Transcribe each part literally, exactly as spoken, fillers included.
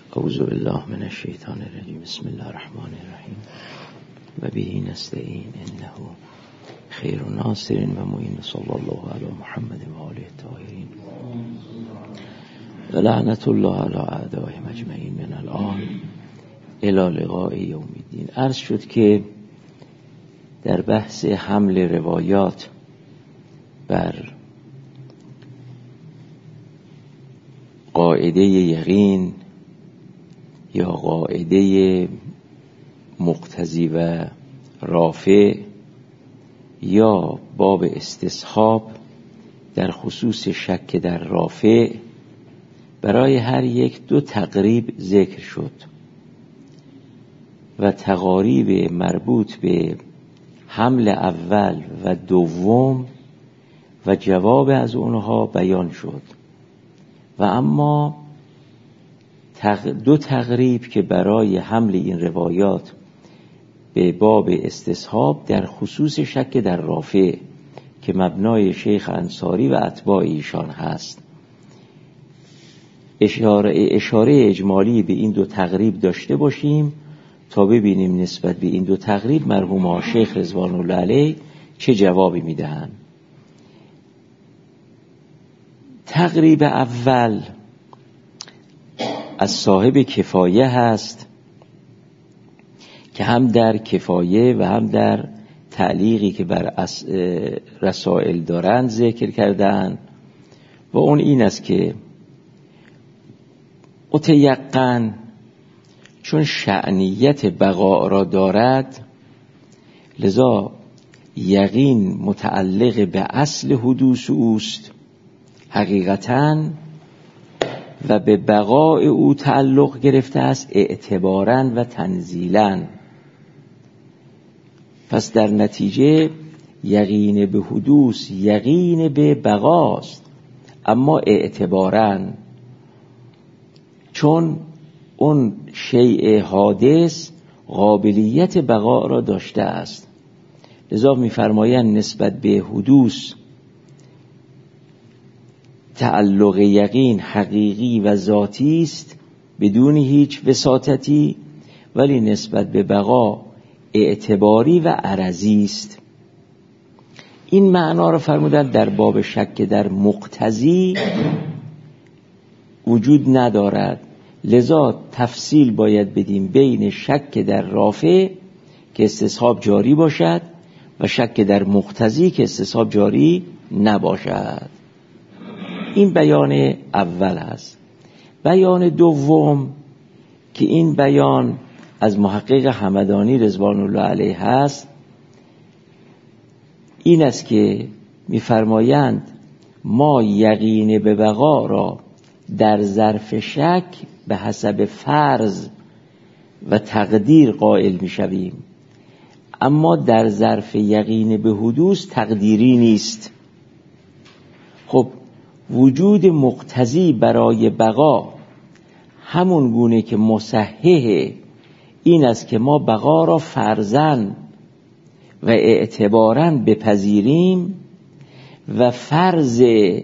اعوذ بالله من الشیطان الرجیم. بسم الله الرحمن الرحیم و به نستعین انه خیر ناصر و معین. صلی الله علی محمد و آله الطاهرین و لعنت الله علی اعدائهم اجمعین من الان الی لقاء یوم الدین. عرض شد که در بحث حمل روایات بر قاعده یقین یا قاعده مقتضی و رافع یا باب استصحاب در خصوص شک در رافع برای هر یک دو تقریب ذکر شد و تقاریب مربوط به حمل اول و دوم و جواب از اونها بیان شد. و اما دو تقریب که برای حمل این روایات به باب استصحاب در خصوص شک در رافع که مبنای شیخ انصاری و اتباع ایشان هست، اشاره, اشاره اجمالی به این دو تقریب داشته باشیم تا ببینیم نسبت به این دو تقریب مرحوم شیخ رضوان الله علیه چه جوابی میدهند. تقریب اول از صاحب کفایه هست که هم در کفایه و هم در تعلیقی که بر رسائل دارند ذکر کردن و اون این است که متیقن چون شأنیت بقا را دارد لذا یقین متعلق به اصل حدوث اوست حقیقتاً و به بقاء او تعلق گرفته است اعتباراً و تنزیلاً. پس در نتیجه یقین به حدوث یقین به بقاست، اما اعتباراً، چون اون شیء حادث قابلیت بقا را داشته است. لذا می‌فرمایند نسبت به حدوث تعلق یقین حقیقی و ذاتی است بدون هیچ وساطتی، ولی نسبت به بقا اعتباری و عرضی است. این معنا را فرمودند در باب شک در مقتضی وجود ندارد. لذا تفصیل باید بدیم بین شک در رافع که استصحاب جاری باشد و شک در مقتضی که استصحاب جاری نباشد. این بیان اول است. بیان دوم که این بیان از محقق همدانی رضوان الله علیه هست این است که می‌فرمایند ما یقین به بقا را در ظرف شک به حسب فرض و تقدیر قائل می‌شویم، اما در ظرف یقین به حدوث تقدیری نیست. خب وجود مقتضی برای بقا همون گونه که مصحح این است که ما بقا را فرضاً و اعتباراً بپذیریم و فرض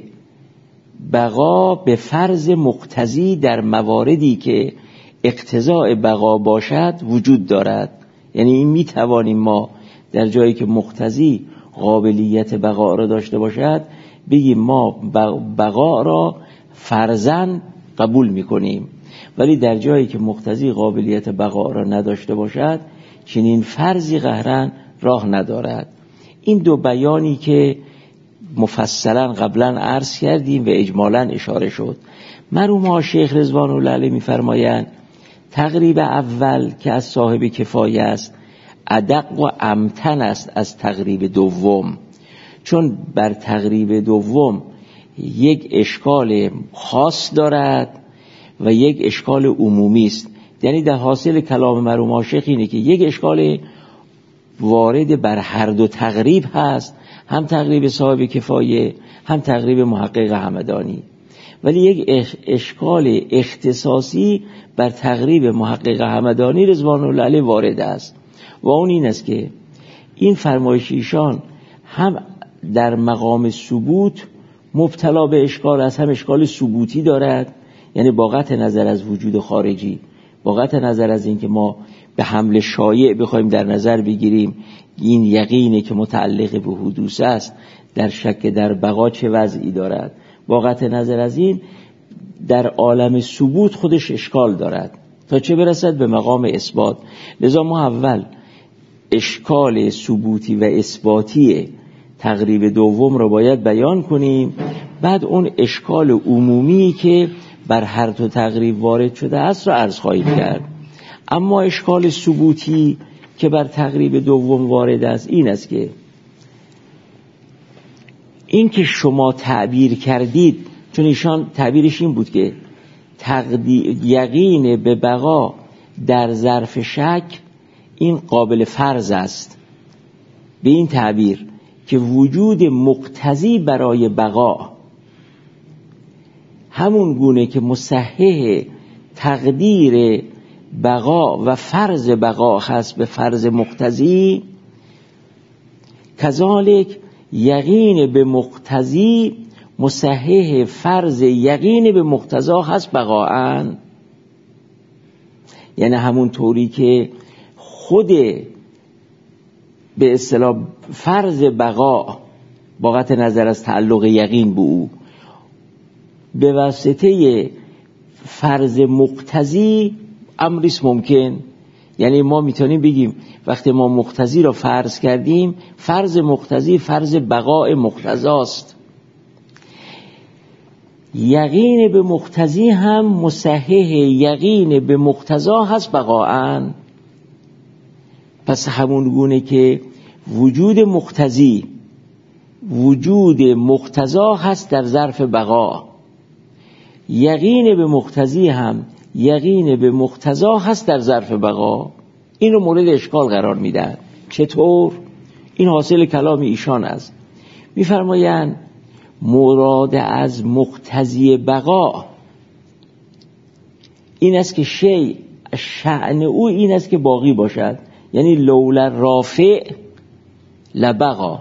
بقا به فرض مقتضی در مواردی که اقتضاء بقا باشد وجود دارد. یعنی این میتوانیم ما در جایی که مقتضی قابلیت بقا را داشته باشد بگیم ما بقا را فرضاً قبول میکنیم، ولی در جایی که مقتضی قابلیت بقا را نداشته باشد چنین فرضی قهراً راه ندارد. این دو بیانی که مفصلاً قبلاً عرض کردیم و اجمالاً اشاره شد. مرحوم شیخ رضوان الله علیه میفرمایند تقریب اول که از صاحب کفایه است ادق و امتن است از تقریب دوم، چون بر تقریب دوم یک اشکال خاص دارد و یک اشکال عمومی است. یعنی در حاصل کلام مرحوم شیخ اینه که یک اشکال وارد بر هر دو تقریب هست، هم تقریب صاحب کفایه هم تقریب محقق همدانی، ولی یک اشکال اختصاصی بر تقریب محقق همدانی رضوان الله علیه وارد است و اون این است که این فرمایش ایشان هم در مقام ثبوت مبتلا به اشکال است، هم اشکال ثبوتی دارد. یعنی با قطع نظر از وجود خارجی، با قطع نظر از این که ما به حمل شایع بخوایم در نظر بگیریم این یقینه که متعلق به حدوث است، در شک در بقا چه وضعی دارد، با قطع نظر از این در عالم ثبوت خودش اشکال دارد تا چه برسد به مقام اثبات. لذا ما اول اشکال ثبوتی و اثباتی تقریب دوم رو باید بیان کنیم، بعد اون اشکال عمومی که بر هر دو تقریب وارد شده است رو عرض خواهیم کرد. اما اشکال ثبوتی که بر تقریب دوم وارد است این است که این که شما تعبیر کردید، چون ایشان تعبیرش این بود که تقدیر یقین به بقا در ظرف شک این قابل فرض است، به این تعبیر که وجود مقتضی برای بقا همون گونه که مصحح تقدیر بقا و فرض بقا هست به فرض مقتضی، کذالک یقین به مقتضی مصحح فرض یقین به مقتضا هست بقاءً. یعنی همون طوری که خود به اصطلاح فرض بقا با قطع نظر از تعلق یقین به او به واسطه فرض مقتضی امریست ممکن، یعنی ما میتونیم بگیم وقتی ما مقتضی را فرض کردیم فرض مقتضی فرض بقاء مقتضاست. یقین به مقتضی هم مصحح یقین به مقتضا هست بقاءً. پس همون گونه که وجود مقتضی وجود مقتضا هست در ظرف بقا، یقین به مقتضی هم یقین به مقتضا هست در ظرف بقا. این رو مورد اشکال قرار میدن. چطور؟ این حاصل کلام ایشان است. میفرمایند مراد از مقتضی بقا این است که شیء شأن او این است که باقی باشد، یعنی لولا رافع لبقا،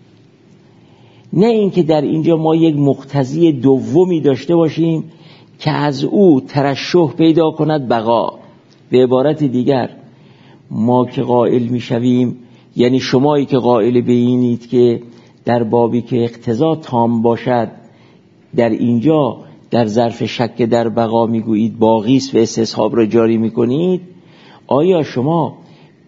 نه اینکه در اینجا ما یک مقتضی دومی داشته باشیم که از او ترشح پیدا کند بقا. به عبارت دیگر ما که قائل میشویم، یعنی شمایی که قائل به اینید که در بابی که اقتضا تام باشد در اینجا در ظرف شک در بقا میگویید باقی است و استصحاب را جاری میکنید، آیا شما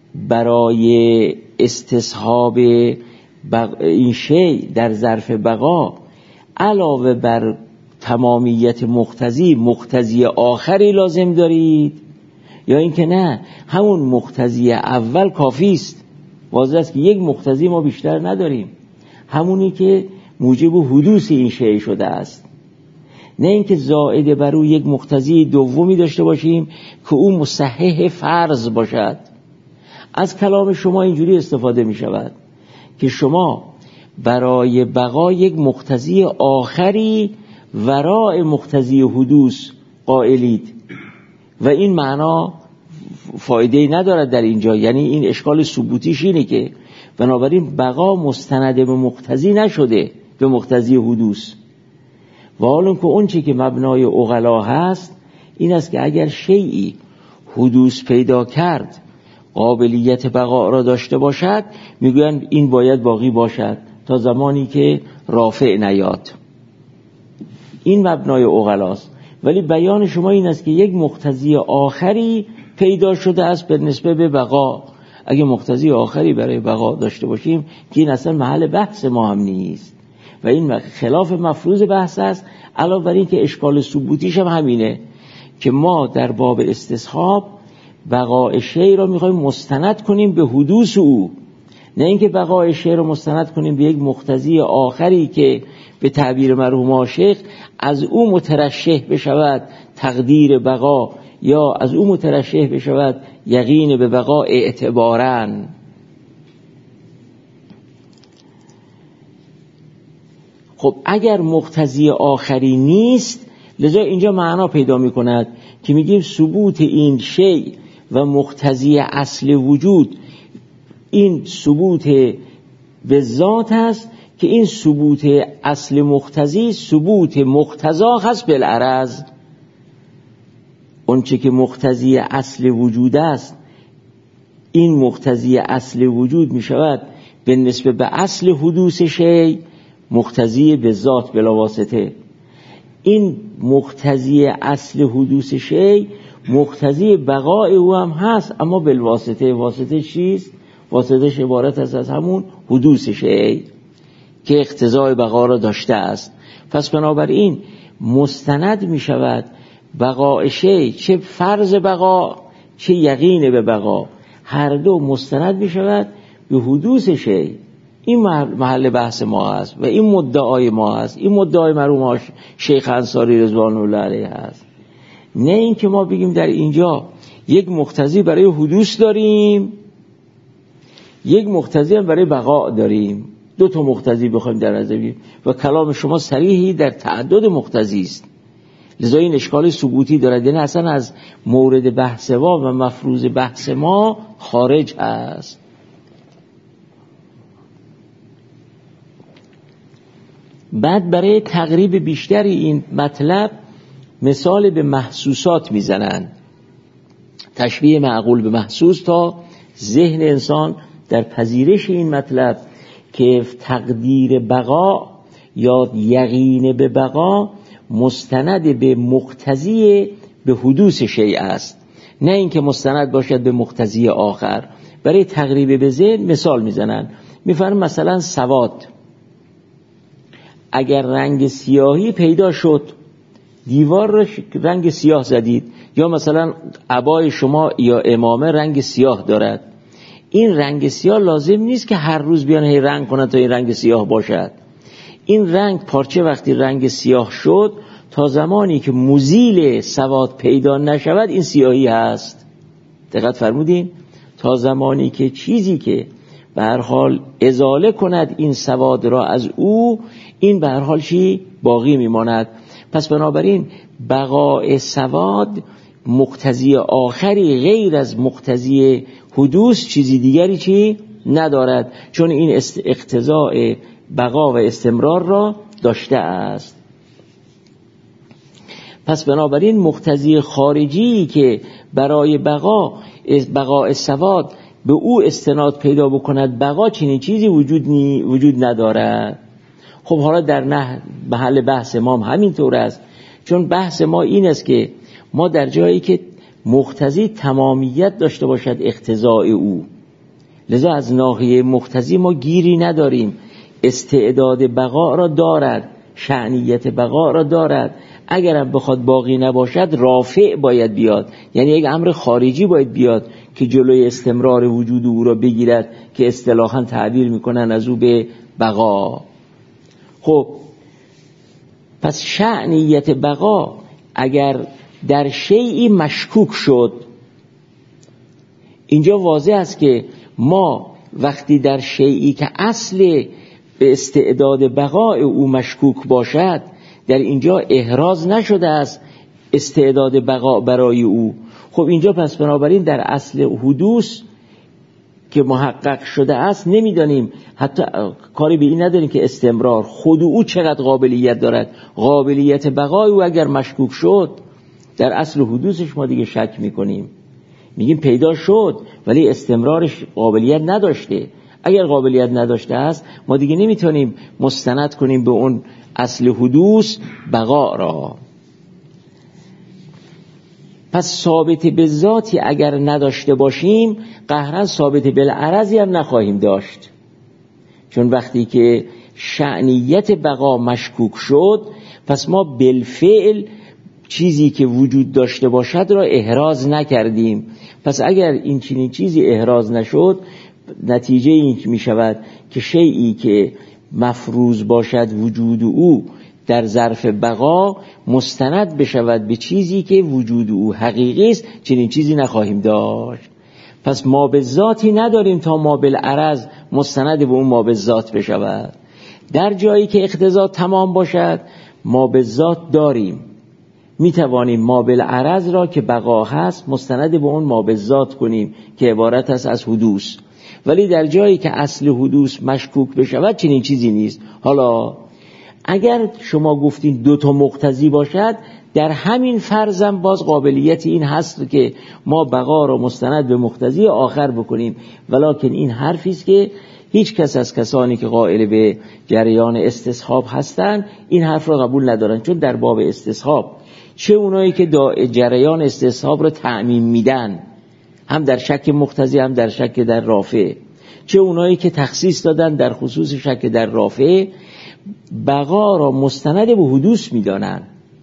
برای استصحاب این شی در ظرف بقا علاوه بر تمامیت مقتضی مقتضی آخری لازم دارید، یا اینکه نه همون مقتضی اول کافی است؟ واضح است که یک مقتضی ما بیشتر نداریم، همونی که موجب حدوث این شی شده است، نه اینکه زائد بر او یک مقتضی دومی داشته باشیم که او مصحح فرض باشد. از کلام شما اینجوری استفاده می شود که شما برای بقا یک مقتضی آخری وراء مقتضی حدوث قائلید و این معنا فایده ندارد در اینجا. یعنی این اشکال ثبوتیش اینه که بنابراین بقا مستند به مقتضی نشده، به مقتضی حدوث. و حالا که اون چی که مبنای عقلا هست این است که اگر شیئی حدوث پیدا کرد قابلیت بقا را داشته باشد، میگویند این باید باقی باشد تا زمانی که رافع نیاد. این مبنای عقلاست. ولی بیان شما این است که یک مقتضی آخری پیدا شده است به نسبت به بقا. اگه مقتضی آخری برای بقا داشته باشیم که این اصلا محل بحث ما هم نیست و این خلاف مفروض بحث است. علاوه بر این که اشکال ثبوتیش هم همینه که ما در باب استصحاب بقای شی را میخوایم مستند کنیم به حدوث او، نه اینکه بقای شی را مستند کنیم به یک مقتضی آخری که به تعبیر مرحوم عاشق از او مترشح بشود تقدیر بقا یا از او مترشح بشود یقین به بقا اعتباراً. خب اگر مقتضی آخری نیست، لذا اینجا معنا پیدا می کند که میگیم ثبوت این شی و مقتضی اصل وجود این ثبوت به ذات است که این ثبوت اصل مقتضی ثبوت مقتضا هست بالعرض. اونچه که مقتضی اصل وجود است، این مقتضی اصل وجود می شود به نسبت به اصل حدوث شیء مقتضی به ذات بلا واسطه. این مقتضی اصل حدوث شیء مقتضی بقای او هم هست، اما بالواسطه. واسطه چیست؟ واسطه عبارت است از همون حدوث شیء که اقتضای بقا را داشته است. پس بنابراین مستند می شود بقای شیء، چه فرض بقا چه یقین به بقا، هر دو مستند می شود به حدوث شیء. این محل بحث ما هست و این مدعای ما هست، این مدعای مرحوم شیخ انصاری رضوان الله علیه هست. نه اینکه ما بگیم در اینجا یک مقتضی برای حدوث داریم، یک مقتضی هم برای بقا داریم، دو تا مقتضی بخوایم در نظر بگیریم و کلام شما صریحی در تعدد مقتضی است. لذا این اشکال ثبوتی دارد، یعنی اصلا از مورد بحث ما و مفروض بحث ما خارج است. بعد برای تقریب بیشتری این مطلب مثال به محسوسات میزنند، تشبیه معقول به محسوس، تا ذهن انسان در پذیرش این مطلب که تقدیر بقا یا یقین به بقا مستند به مقتضی به حدوث شیء است، نه اینکه مستند باشد به مقتضی آخر. برای تقریب به ذهن مثال میزنن، میفرمایند مثلا سواد، اگر رنگ سیاهی پیدا شد، دیوار رو رنگ سیاه زدید، یا مثلا عبای شما یا عمامه رنگ سیاه دارد، این رنگ سیاه لازم نیست که هر روز بیان هی رنگ کنن تا این رنگ سیاه باشد. این رنگ پارچه وقتی رنگ سیاه شد، تا زمانی که مزیل سواد پیدا نشود این سیاهی هست. دقت فرمودین؟ تا زمانی که چیزی که به هر حال ازاله کند این سواد را از او، این به هر حال چی باقی میماند. پس بنابراین بقای سواد مقتضی آخری غیر از مقتضی حدوث چیزی دیگری چی ندارد، چون این اقتضاء بقا و استمرار را داشته است. پس بنابراین مقتضی خارجی که برای بقا بقای سواد به او استناد پیدا بکند، بقا چنین چیزی وجود نی وجود ندارد. خب حالا در نه محل بحث ما هم همینطور است، چون بحث ما این است که ما در جایی که مقتضی تمامیت داشته باشد اقتضاء او، لذا از ناحیه مقتضی ما گیری نداریم. استعداد بقا را دارد، شأنیت بقا را دارد، اگرم بخواد باقی نباشد رافع باید بیاد، یعنی یک امر خارجی باید بیاد که جلوی استمرار وجود او را بگیرد، که اصطلاحاً تعبیر میکنن از او به بقا. خب پس شأنیت بقا اگر در شیئی مشکوک شد، اینجا واضح است که ما وقتی در شیئی که اصل به استعداد بقای او مشکوک باشد، در اینجا احراز نشده است استعداد بقا برای او. خب اینجا پس بنابراین در اصل حدوث که محقق شده است نمیدانیم، حتی کاری به این نداریم که استمرار خود او چقدر قابلیت دارد. قابلیت بقای او اگر مشکوک شد، در اصل حدوثش ما دیگه شک میکنیم، میگیم پیدا شد ولی استمرارش قابلیت نداشته. اگر قابلیت نداشته است ما دیگه نمیتونیم مستند کنیم به اون اصل حدوث بقا را. پس ثابت به ذاتی اگر نداشته باشیم، قهرا ثابت بالعرضی هم نخواهیم داشت، چون وقتی که شأنیت بقا مشکوک شد، پس ما بالفعل چیزی که وجود داشته باشد را احراز نکردیم. پس اگر این چنین چیزی احراز نشد، نتیجه این می شود که شیئی که مفروض باشد وجود او در ظرف بقا مستند بشود به چیزی که وجود او حقیقی است، چنین چیزی نخواهیم داشت. پس ما به ذاتی نداریم تا ما بالعرض مستند به اون ما به ذات بشود. در جایی که اقتضا تمام باشد ما به ذات داریم، می توانیم ما بالعرض را که بقا هست مستند به اون ما به ذات کنیم که عبارت است از حدوث. ولی در جایی که اصل حدوث مشکوک بشود چنین چیزی نیست. حالا اگر شما گفتین دو تا مقتضی باشد، در همین فرضم باز قابلیت این هست که ما بقا را مستند به مقتضی آخر بکنیم، ولکن این حرفی است که هیچ کس از کسانی که قائل به جریان استصحاب هستند این حرف را قبول ندارن، چون در باب استصحاب چه اونایی که جریان استصحاب را تعمیم میدن، هم در شک مقتضی هم در شک در رافع، چه اونایی که تخصیص دادن در خصوص شک در رافع، بقا را مستند به حدوث میدانن.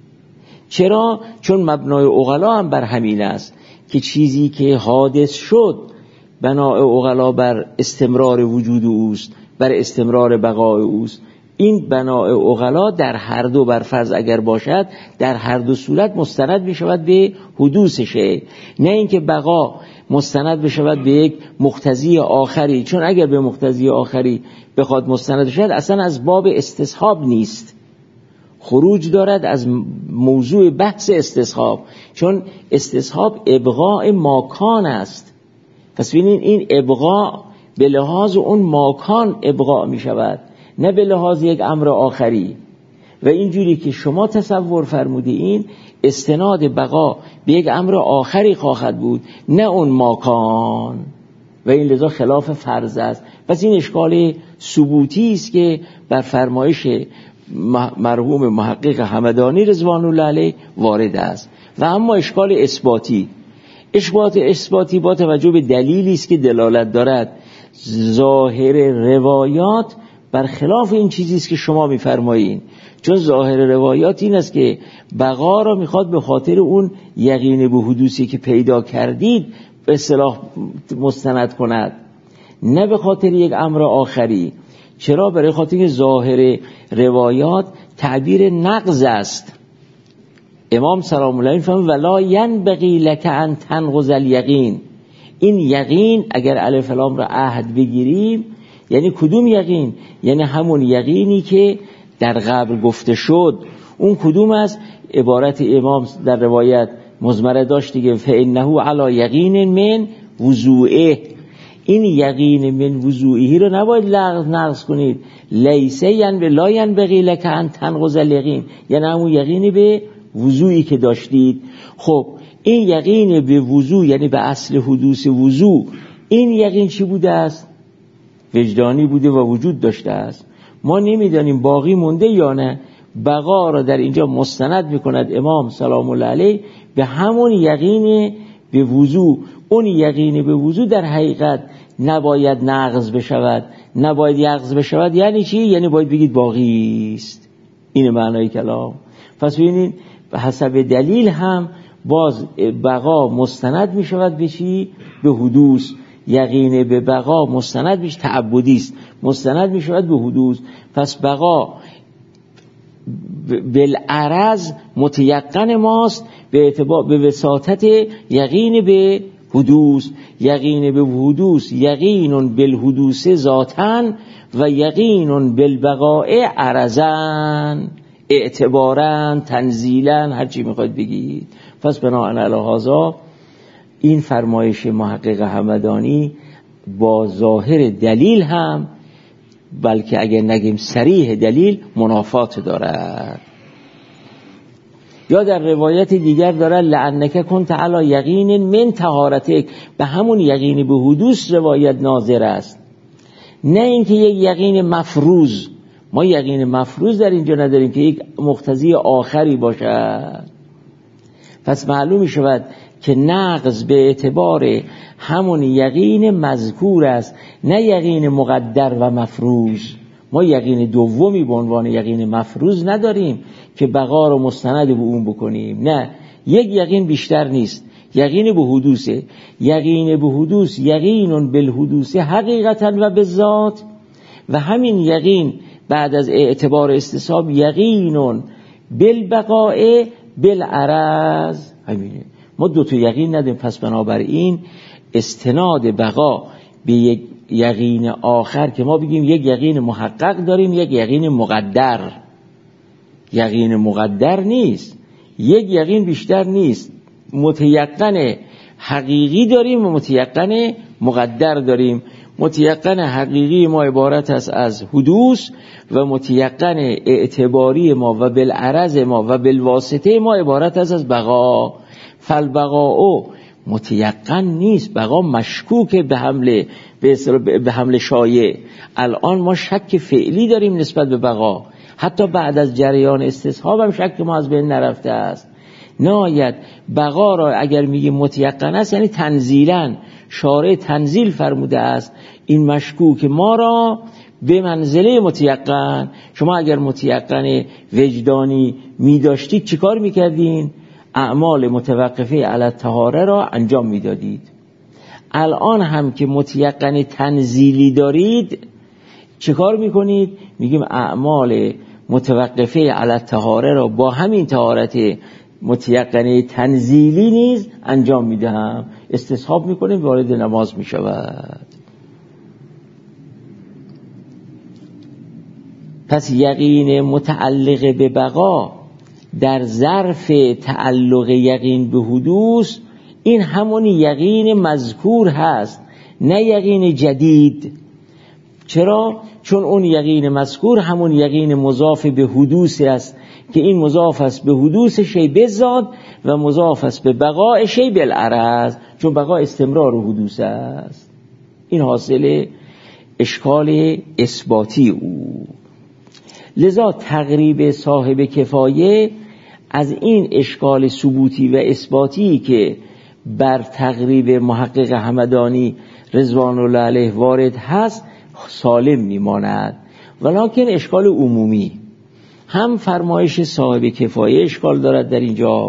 چرا؟ چون مبنای عقلا هم بر همین است که چیزی که حادث شد بنای عقلا بر استمرار وجود اوست، بر استمرار بقای اوست. این بنای عقلا در هر دو بر فرض اگر باشد، در هر دو صورت مستند می شود به حدوث شیء، نه اینکه بقا مستند بشود به یک مقتضی آخری، چون اگر به مقتضی آخری بخواد مستند شد اصلا از باب استصحاب نیست، خروج دارد از موضوع بحث استصحاب، چون استصحاب ابقاء ماکان است. پس ببینید این ابقاء به لحاظ اون ماکان ابقاء می شود، نه به لحاظ یک امر آخری. و اینجوری که شما تصور فرمودین استناد بقا به یک امر آخری خواهد بود، نه اون ماکان، و این لذا خلاف فرض است. پس این اشکال ثبوتی است که بر فرمایش مرحوم محقق همدانی رضوان الله علیه وارد است. و اما اشکال اثباتی، اثبات اثباتی با توجه به دلیلی است که دلالت دارد ظاهر روایات بر خلاف این چیزی است که شما می‌فرمایید، چون ظاهر روایات این است که بقا را می‌خواد به خاطر اون یقین به حدوثی که پیدا کردید به اصطلاح مستند کند، نه به خاطر یک امر آخری. چرا؟ برای خاطر که ظاهر روایات تعبیر نقض است. امام سلام الله علیه فرمود ولا ینبغی لک ان تنقض الیقین. این یقین اگر الف لام را عهد بگیریم یعنی کدوم یقین؟ یعنی همون یقینی که در قبل گفته شد. اون کدوم است؟ عبارت امام در روایت مزمره داشت دیگه، فانه علی یقین من وضوعه. این یقین من وضوعه رو نباید لغو نقض کنید. لیسه ین لا ینبغی لک ان تنقض الیقین، یعنی همون یقینی به وضوعی که داشتید. خب این یقین به وضوع یعنی به اصل حدوث وضوع، این یقین چی بوده است؟ وجدانی بوده و وجود داشته است. ما نمیدانیم باقی مونده یا نه. بقا را در اینجا مستند میکند امام سلام الله علیه به همون یقین به وضوع. اون یقین به وضوع در حقیقت نباید نقض بشود. نباید نقض بشود یعنی چی؟ یعنی باید بگید باقی است. این معنای کلام. پس ببینید به حسب دلیل هم باز بقا مستند می شود به چی؟ به حدوث. یقین به بقا مستند میشه، تعبدی است، مستند می شود به حدوث. پس بقا بالعرض متیقن ماست به اعتبار به وساطت یقین به حدوث. یقین به حدوث یقین بالحدوث ذاتاً و یقین بالبقاء عرضاً، اعتباراً، تنزیلاً، هر چی میخواید بگید. پس بناء علی هذا این فرمایش محقق همدانی با ظاهر دلیل هم، بلکه اگر نگیم صریح دلیل، منافات دارد. یا در روایت دیگر دارد لعنک کنت علی یقین من طهارتک، به همون یقین به حدوث روایت ناظر است، نه اینکه یک یقین مفروض. ما یقین مفروض در اینجا نداریم که یک مقتضی آخری باشد. پس معلوم می شود که نقض به اعتبار همون یقین مذکور است، نه یقین مقدر و مفروض. ما یقین دومی به عنوان یقین مفروض نداریم که بقا رو مستند به اون بکنیم. نه، یک یقین بیشتر نیست، یقین به حدوثه. یقین به حدوث یقین بالحدوث حقیقتا و بالذات، و همین یقین بعد از اعتبار استصحاب یقین بالبقاء بالعرض. همینه، ما دو تا یقین نداریم. پس بنابراین استناد بقا به یک یقین آخر که ما بگیم یک یقین محقق داریم، یک یقین مقدر. یقین مقدر نیست، یک یقین بیشتر نیست. متیقن حقیقی داریم و متیقن مقدر داریم. متیقن حقیقی ما عبارت است از حدوث و متیقن اعتباری ما و بالعرض ما و بالواسطه ما عبارت است از بقا. فالبقاء متیقن نیست، بقا مشکوک به حمله به حمله شایع. الان ما شک فعلی داریم نسبت به بقا، حتی بعد از جریان استصحاب هم شک ما از بین نرفته است. نهایت بقا را اگر میگیم متیقن است یعنی تنزیلا شارع تنزیل فرموده است این مشکوک ما را به منزله متیقن. شما اگر متیقن وجدانی می داشتید چی کار می کردین؟ اعمال متوقفه علی الطهاره را انجام می دادید. الان هم که متیقن تنزیلی دارید چه کار می کنید؟ میگیم اعمال متوقفه علی الطهاره را با همین طهارت متیقن تنزیلی نیز انجام می دهم. استصحاب می کنیم وارد نماز می شود. پس یقین متعلق به بقا در ظرف تعلق یقین به حدوث این همون یقین مذکور هست، نه یقین جدید. چرا؟ چون اون یقین مذکور همون یقین مضاف به حدوث است که این مضاف است به حدوث شی بذات و مضاف است به بقاء شی بالعرض، چون بقا استمرار و حدوث است. این حاصل اشکال اثباتی او. لذا تقریب صاحب کفایه از این اشکال ثبوتی و اثباتی که بر تقریب محقق همدانی رضوان الله علیه وارد هست سالم میماند، ولکن اشکال عمومی هم فرمایش صاحب کفایه اشکال دارد در اینجا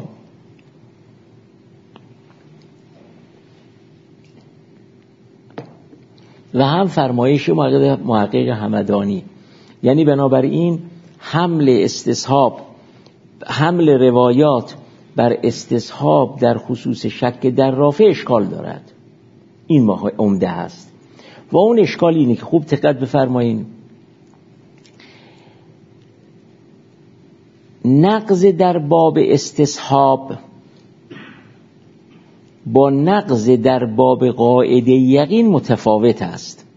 و هم فرمایش محقق همدانی. یعنی بنابراین حمل استصحاب حمل روایات بر استصحاب در خصوص شک در رافع اشکال دارد. این ما عمده است و اون اشکال اینه که خوب دقت بفرمایید، نقض در باب استصحاب با نقض در باب قاعده یقین متفاوت است.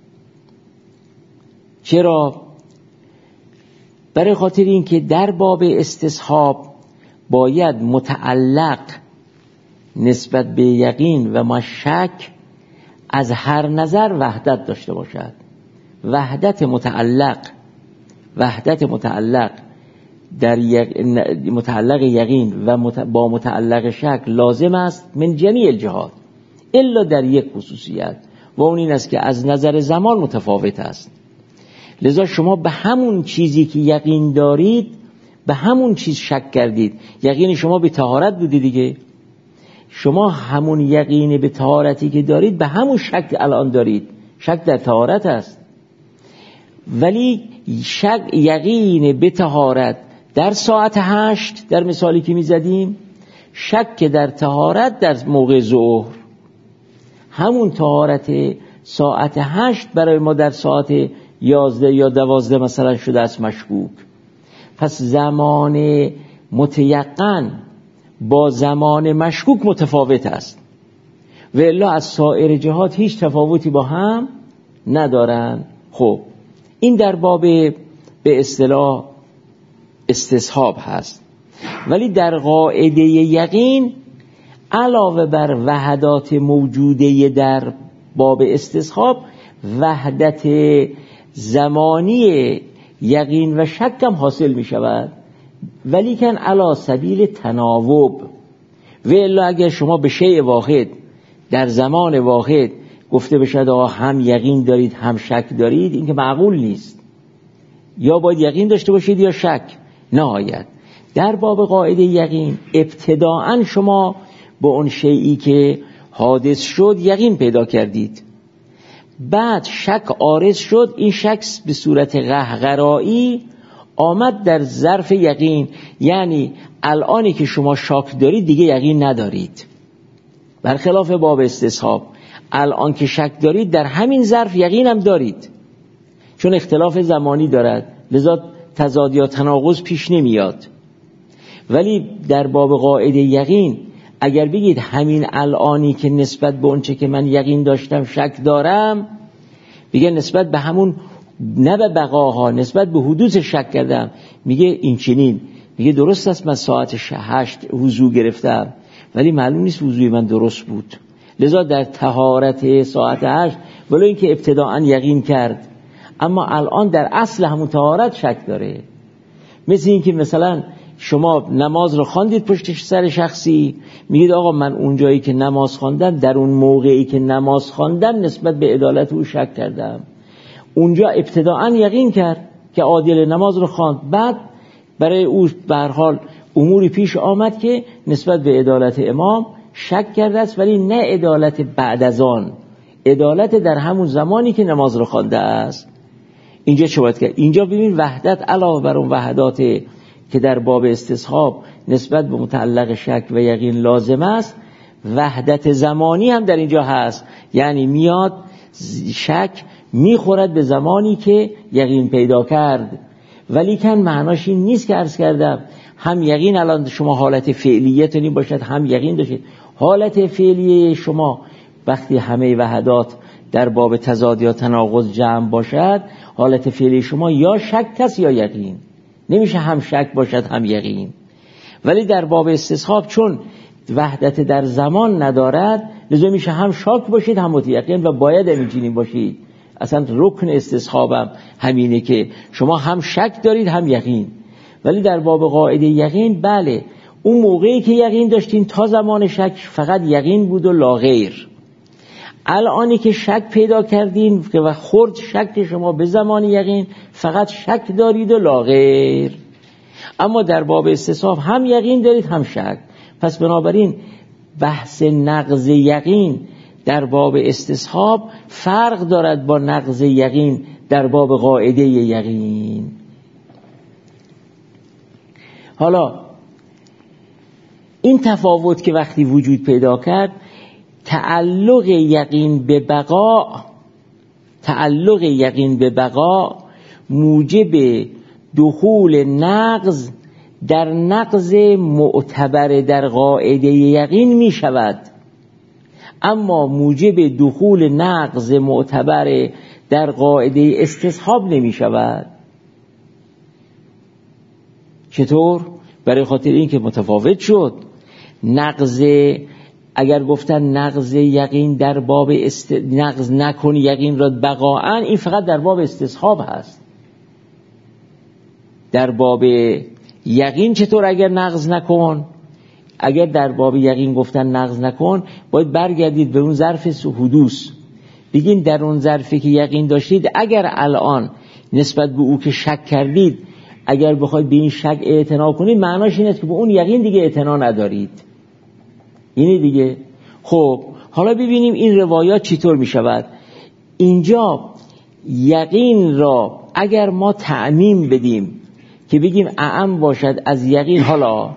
چرا؟ برای خاطر این که در باب استصحاب باید متعلق نسبت به یقین و ما شک از هر نظر وحدت داشته باشد. وحدت متعلق وحدت متعلق در متعلق یقین و با متعلق شک لازم است من جمیع الجهات الا در یک خصوصیت و اون این است که از نظر زمان متفاوت است. لذا شما به همون چیزی که یقین دارید به همون چیز شک کردید. یقین شما به طهارت بوده دیگه، شما همون یقین به طهارتی که دارید به همون شک الان دارید. شک در طهارت است، ولی شک یقین به طهارت در ساعت هشت در مثالی که می زدیم، شک در طهارت در موقع ظهر، همون طهارت ساعت هشت برای ما در ساعت یازده یا دوازده مثلا شده است مشکوک. پس زمان متیقن با زمان مشکوک متفاوت است و الا از سایر جهات هیچ تفاوتی با هم ندارن. خب این در باب به اصطلاح استصحاب هست، ولی در قاعده یقین علاوه بر وحدات موجوده در باب استصحاب وحدت زمانی یقین و شک هم حاصل می شود، ولی کن علا سبیل تناوب. و الا اگر شما به شیء واحد در زمان واحد گفته بشد آقا هم یقین دارید هم شک دارید، این که معقول نیست. یا باید یقین داشته باشید یا شک. نهایت در باب قاعده یقین ابتداعا شما با اون شیئی که حادث شد یقین پیدا کردید، بعد شک عارض شد، این شک به صورت قهقرایی آمد در ظرف یقین. یعنی الانی که شما شک دارید دیگه یقین ندارید، برخلاف باب استصحاب الان که شک دارید در همین ظرف یقین هم دارید، چون اختلاف زمانی دارد لذا تضاد یا تناقض پیش نمیاد. ولی در باب قاعده یقین اگر بگید همین الانی که نسبت به اونچه که من یقین داشتم شک دارم، میگه نسبت به همون نه به بقاها، نسبت به حدوث شک کردم. میگه این چنین، میگه درست است من ساعت هشت وضو گرفتم ولی معلوم نیست وضوی من درست بود، لذا در طهارت ساعت هشت ولو اینکه ابتداعا یقین کرد اما الان در اصل همون طهارت شک داره. مثل اینکه مثلا شما نماز رو خواندید پشت سر شخصی، میگید آقا من اونجایی که نماز خواندم در اون موقعی که نماز خواندم نسبت به عدالت او شک کردم. اونجا ابتداعا یقین کرد که عادل نماز رو خواند، بعد برای او به هر حال اموری پیش آمد که نسبت به عدالت امام شک کرده است، ولی نه عدالت بعد از آن، عدالت در همون زمانی که نماز رو خوانده است. اینجا چه باید کرد؟ اینجا ببین وحدت علاوه بر اون وحدات که در باب استصحاب نسبت به متعلق شک و یقین لازم است، وحدت زمانی هم در اینجا هست. یعنی میاد شک میخورد به زمانی که یقین پیدا کرد، ولی کن معناش این نیست که عرض کردم هم یقین الان شما حالت فعلیتونی باشد هم یقین داشتید. حالت فعلی شما وقتی همه وحدات در باب تضاد یا تناقض جمع باشد، حالت فعلی شما یا شک است یا یقین، نمیشه هم شک باشد هم یقین. ولی در باب استصحاب چون وحدت در زمان ندارد، لذا میشه هم شاک باشید هم متیقن و باید همینجوری باشید. اصلا رکن استصحابم همینه که شما هم شک دارید هم یقین. ولی در باب قاعده یقین بله، اون موقعی که یقین داشتین تا زمان شک فقط یقین بود و لا غیر. الانی که شک پیدا کردین و خورد شک شما به زمان یقین، فقط شک دارید و لا غیر. اما در باب استصحاب هم یقین دارید هم شک. پس بنابراین بحث نقض یقین در باب استصحاب فرق دارد با نقض یقین در باب قاعده یقین. حالا این تفاوت که وقتی وجود پیدا کرد، تعلق یقین به بقا تعلق یقین به بقا موجب دخول نقض در نقض معتبر در قاعده یقین می شود، اما موجب دخول نقض معتبر در قاعده استصحاب نمی شود. چطور؟ برای خاطر این که متفاوت شد. نقض اگر گفتن نقض یقین در باب است... نقض نکن یقین را بقاءً، این فقط در باب استصحاب هست. در باب یقین چطور اگر نقض نکن؟ اگر در باب یقین گفتن نقض نکن، باید برگردید به اون ظرف حدوث، بگین در اون ظرفی که یقین داشتید اگر الان نسبت به او که شک کردید اگر بخواید به این شک اعتنا کنید، معناش این است که به اون یقین دیگه اعتنا ندارید. اینه دیگه. خب حالا ببینیم این روایات چطور می شود. اینجا یقین را اگر ما تعمیم بدیم که بگیم اعم باشد از یقین، حالا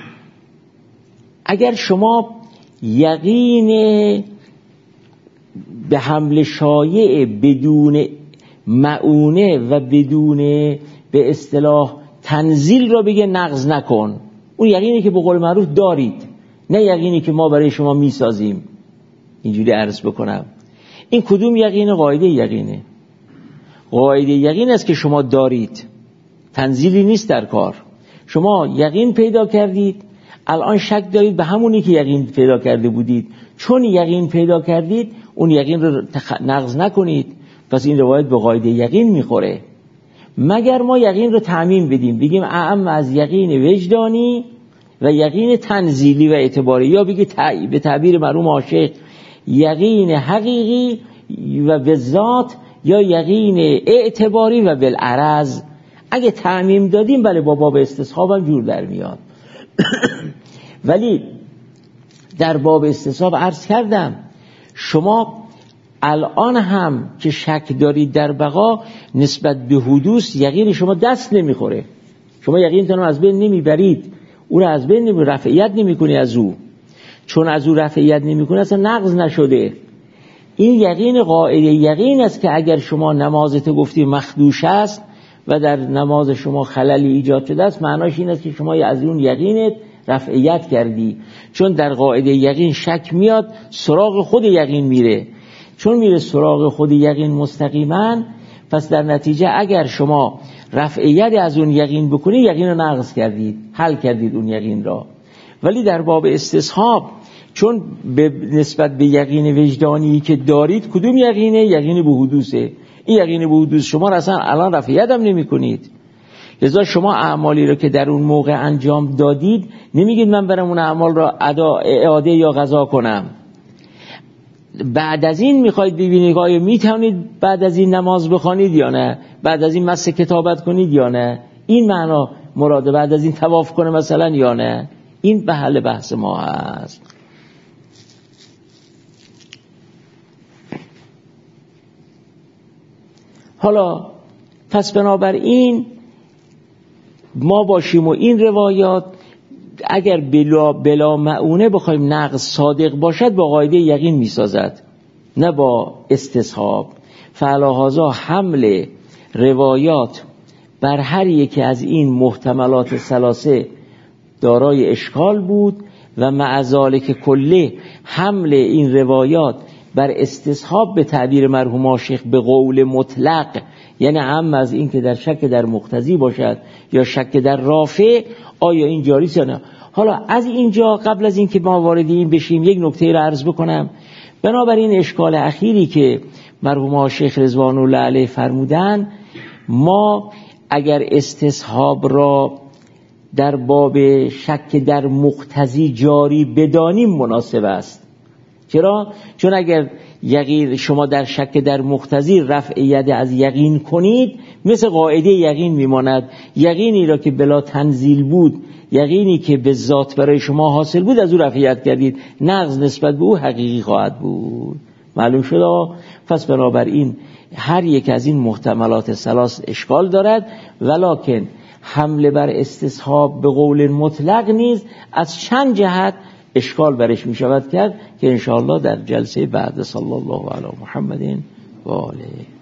اگر شما یقین به حمل شایع بدون معونه و بدون به اصطلاح تنزیل را بگه نقض نکن، اون یقینی که به قول معروف دارید، نه یقینی که ما برای شما میسازیم. اینجوری عرض بکنم این کدوم یقین؟ قاعده یقینه. قاعده یقین است که شما دارید، تنزیلی نیست در کار. شما یقین پیدا کردید، الان شک دارید به همونی که یقین پیدا کرده بودید. چون یقین پیدا کردید اون یقین رو نقض نکنید. پس این روایت به قاعده یقین میخوره. مگر ما یقین رو تعمیم بدیم، بگیم اعم از یقین وجدانی و یقین تنزیلی و اعتباری، یا بگی به تعبیر مرحوم عاشق یقین حقیقی و بالذات یا یقین اعتباری و بالعرض. اگه تعمیم دادیم بله با باب استصحاب هم جور در میاد. ولی در باب استصحاب عرض کردم شما الان هم که شک دارید در بقا، نسبت به حدوث یقین شما دست نمیخوره. شما یقینتون از بین نمیبرید، او را از بین نمی رفعیت نمی کنی از او. چون از او رفعیت نمی کنی اصلا نقض نشده. این یقین قاعده یقین است که اگر شما نمازت گفتی مخدوش است و در نماز شما خللی ایجاد شده است، معناش این است که شما از اون یقینت رفعیت کردی. چون در قاعده یقین شک میاد سراغ خود یقین میره. چون میره سراغ خود یقین مستقیما، پس در نتیجه اگر شما رفع ید از اون یقین بکنید، یقین رو نقض کردید، حل کردید اون یقین را. ولی در باب استصحاب، چون به نسبت به یقین وجدانی که دارید، کدوم یقینه؟ یقین به حدوثه. این یقین به حدوث شما را اصلا الان رفع ید هم نمی کنید. لذا شما اعمالی را که در اون موقع انجام دادید، نمیگید من برم اون اعمال را ادا اعاده یا قضا کنم. بعد از این میخواید ببینید آیا میتونید بعد از این نماز بخوانید یا نه، بعد از این مس کتابت کنید یا نه، این معنا مراده، بعد از این طواف کنه مثلا یا نه. این به حل بحث ما هست. حالا پس بنابراین ما باشیم و این روایات اگر بلا, بلا معونه بخوایم نقض صادق باشد، با قاعده یقین میسازد، نه با استصحاب. فعلاهازا حمل روایات بر هر یکی از این محتملات ثلاثه دارای اشکال بود و مع ذالک کله حمل این روایات بر استصحاب به تعبیر مرحوم شیخ به قول مطلق، یعنی هم از این که در شک در مقتضی باشد یا شک در رافع، آیا این جاری است یا نه. حالا از اینجا قبل از این که ما وارد این بشیم یک نکته را عرض بکنم. بنابراین اشکال اخیری که مرحوم شیخ رضوان الله علیه فرمودن، ما اگر استصحاب را در باب شک در مقتضی جاری بدانیم مناسب است. چرا؟ چون اگر یقین شما در شک در مقتضی رفع ید از یقین کنید، مثل قاعده یقین میماند. یقینی را که بلا تنزیل بود، یقینی که به ذات برای شما حاصل بود، از او رفع ید کردید، نقض نسبت به او حقیقی خواهد بود. معلوم شد؟ پس بنابراین هر یک از این محتملات ثلاث اشکال دارد، ولکن حمله بر استصحاب به قول مطلق نیز از چند جهت اشکال برش می شود کرد که انشاءالله در جلسه بعد. صلی الله علی محمد و آله.